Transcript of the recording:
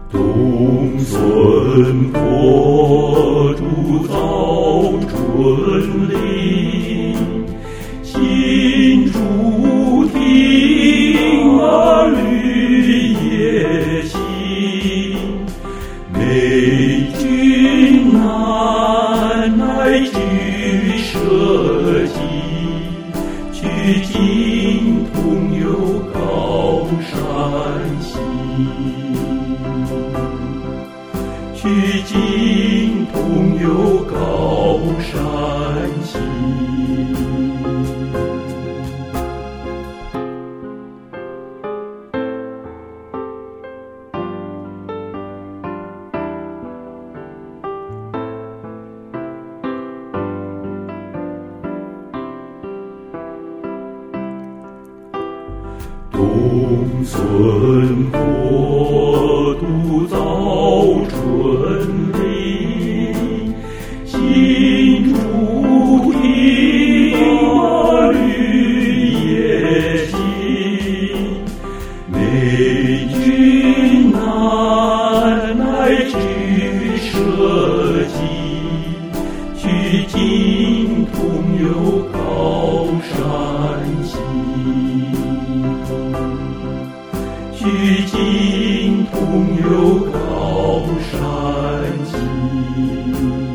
冬孙国主早春临，新竹听绿野新。美君南来居社稷，取经同游高山行。取经同游高山行。冬孙国度早春临，新竹听绿野新。美君南来居社稷，取经同游高山行。取经同游高山行。